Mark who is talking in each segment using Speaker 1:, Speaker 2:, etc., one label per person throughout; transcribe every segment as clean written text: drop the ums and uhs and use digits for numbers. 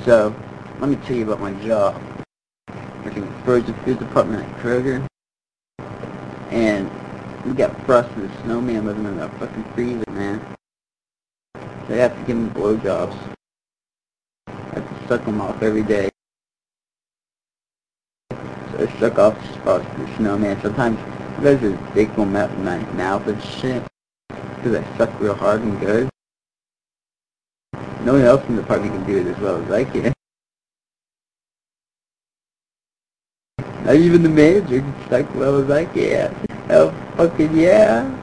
Speaker 1: So, let me tell you about my job. Working in the frozen food department at Kroger. And we got Frosty the Snowman living in a fucking freezer, man. So I have to give him blowjobs. I have to suck him off every day. So I suck off Frosty the Snowman. Sometimes I guys just dick him out in my mouth and shit. Because I suck real hard and good. No one else in the department can do it as well as I can. Not even the manager can suck well as I can. Hell fucking yeah.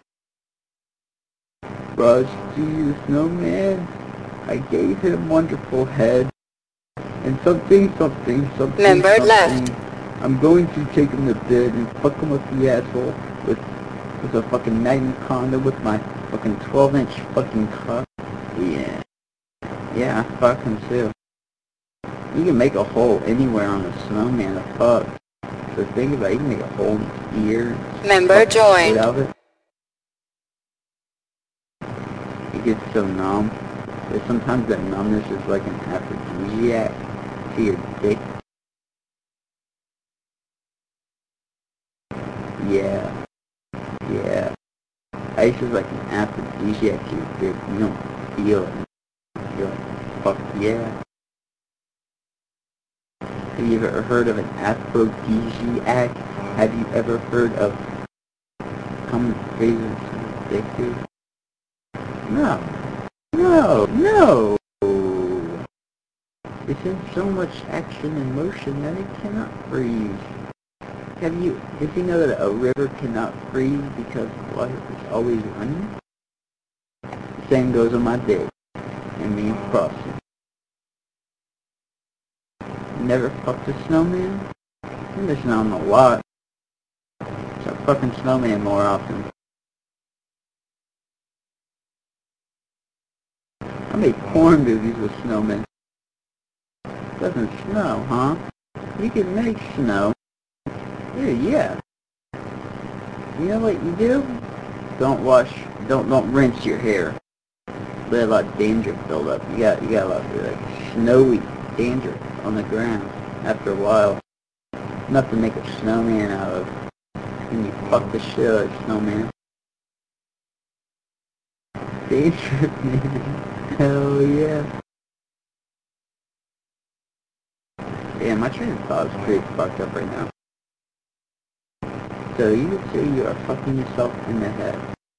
Speaker 1: Frosty the Snowman, I gave him wonderful head. And something.
Speaker 2: Member left.
Speaker 1: I'm going to take him to bed and fuck him up the asshole with a fucking Magnum condom with my fucking 12-inch fucking cock. Yeah. Yeah, I fuck him too. You can make a hole anywhere on a snowman to fuck. So think about it, you can make a hole in his ear.
Speaker 2: Member joined.
Speaker 1: Out of it. It gets so numb. But sometimes that numbness is like an aphrodisiac to your dick. Yeah. Yeah. Ice is like an aphrodisiac to your dick. You don't feel it. You're like, fuck yeah. Have you ever heard of an aphrodisiac? Have you ever heard of common phrases to dick to? No. No! It's in so much action and motion that it cannot freeze. Did you know that a river cannot freeze because water is always running? The same goes on my dick and me and Frosty. Never fucked a snowman? I'm missing out on a lot. So fucking snowman more often. I make porn movies with snowmen. Doesn't snow, huh? You can make snow. Yeah. You know what you do? Don't rinse your hair. Let a lot of dandruff build up. You got a lot of like snowy dandruff on the ground after a while. Enough to make a snowman out of. And you fuck the shit out of snowman. Dandruff, man. Hell yeah. Yeah, my train of thought is pretty fucked up right now. So you would say you are fucking yourself in the head.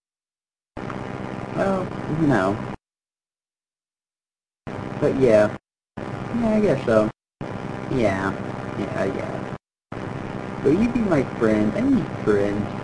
Speaker 1: Well, no. But yeah. Yeah, I guess so. Yeah. Will you be my friend? I need friends.